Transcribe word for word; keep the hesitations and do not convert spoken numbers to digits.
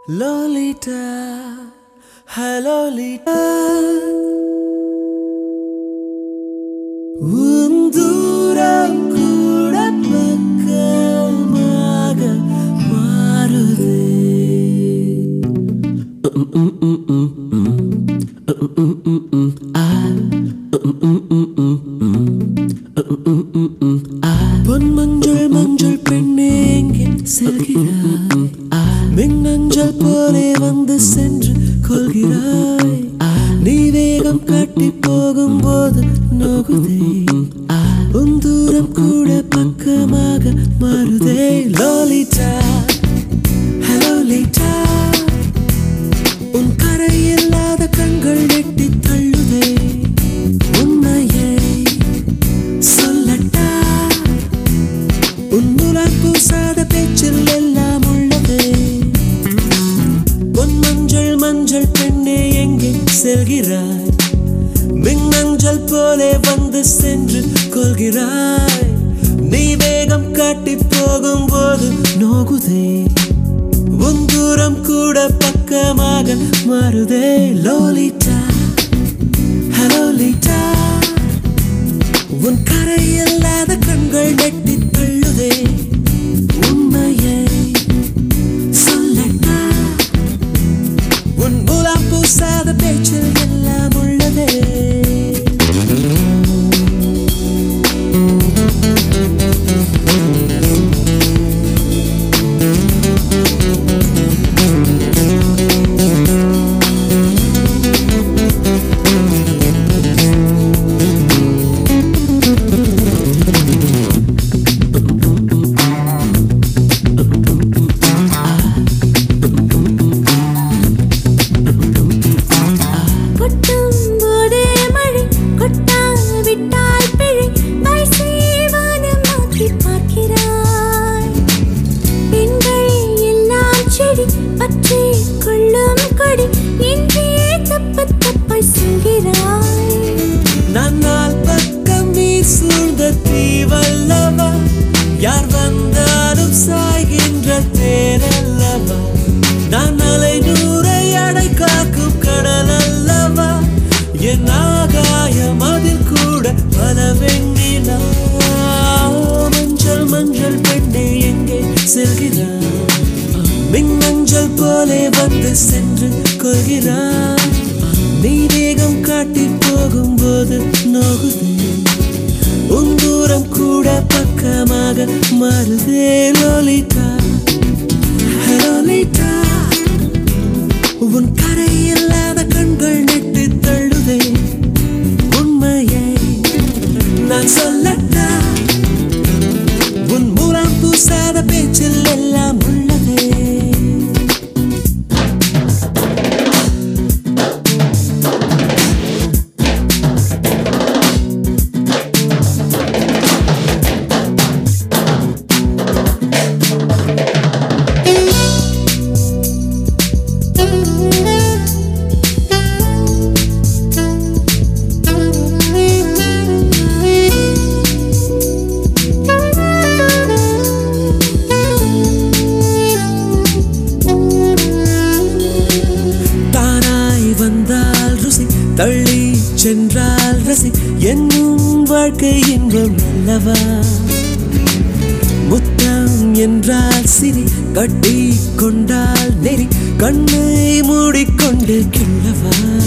Lolita, hello Lolita. உந்தூரம் கூட பக்கமாக மாறுதே. பொன் மஞ்சள் மஞ்சள் பெண்ணே எங்கே செல்கிறாய்? மின்னஞ்சல் போலே வந்து சென்று கொள்கிறாய். நீ வேகம் காட்டி போகும் போது நோகுதே. உன் தூரம் கூட பக்கமாக மாறுதே. Lolita, hello Lita. உன் கரை இல்லாத கண்கள் நெட்டி தள்ளுதே. உண்மையை சொல்லட்டா, உன் முலாம் பூசாத பேச்சில் எல்லாம் உள்ளதே. பொன் மஞ்சள் மஞ்சள் பெண்ணே எங்கே செல்கிறாய்? மின்னஞ்சல் போலே வந்து சென்று கொள்கிறாய். நீ வேகம் காட்டி போகும் போது நோகுதே. உன் தூரம் கூட பக்கமாக மாறுதே. Lolita, hello Lita. உன் கரை இல்லாத கண்கள் நெட்டி தள்ளுதே. உண்மையை சொல்லட்டா, உன் முலாம் பூசாத பேச்சில் எல்லாம் உள்ளதே. நன்னால் பக்கம் நீ சூழ்ந்த தீவல்லவா, யார் வந்தாலும் சாய்கின்ற தேரல்லவா. நான் அலை நூறை அடை காக்கும் கடல் அல்லவா. என் ஆகாயம் அதில் கூட பல வெண்ணிலா. மஞ்சள் மஞ்சள் பெண்ணே எங்கே செல்கிறாய்? மின்னஞ்சல் போலே வந்து சென்று கொள்கிறாய். நீ வேகம் காட்டி போகும் போது நோகுதே. உன் தூரம் கூட பக்கமாக மாறுதே. Lolita, hello Lita. உன் கரை இல்லாத கண்கள் நெட்டி தள்ளுதே. உண்மையை நான் சொல்லட்டா, உன் மூலம் பூசாத பேச்சில் எல்லாம் உள்ளதே. தள்ளி சென்றால் ரசி என்னும் வாழ்க்கை இன்பம் அல்லவா. முத்தம் என்றால் சிரி, கட்டி கொண்டால் நெறி, கண்ணை மூடிக்கொண்டு கிள்ளவா.